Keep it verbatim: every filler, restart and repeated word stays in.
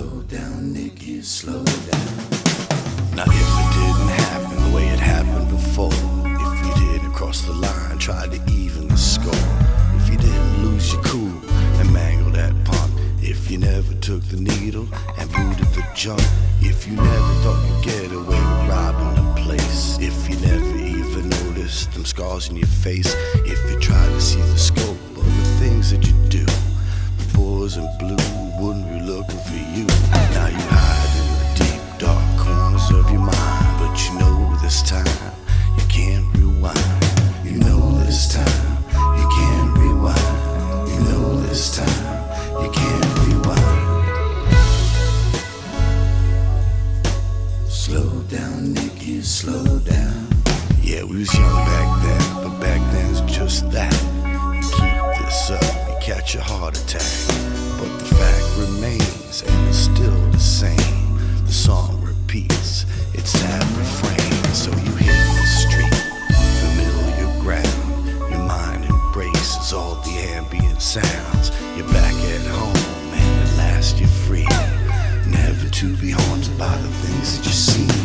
Slow down, Nicky, slow down. Now if it didn't happen the way it happened before, if you didn't cross the line, try to even the score, if you didn't lose your cool and mangle that punk, if you never took the needle and booted the junk, if you never thought you'd get away with robbing the place, if you never even noticed them scars in your face, if you tried to see the scope of the things that you do, the boys in blue wouldn't be looking for you. Now you hide in the deep dark corners of your mind, but you know this time you can't rewind. You know this time you can't rewind. You know this time you can't rewind. Slow down, Nicky, slow down. Yeah, we was young back then, but back then's just that. You keep this up, you catch a heart attack. But the fact remains, and it's still the same. The song repeats, it's that refrain. So you hit the street, familiar ground. Your mind embraces all the ambient sounds. You're back at home, and at last you're free, never to be haunted by the things that you see.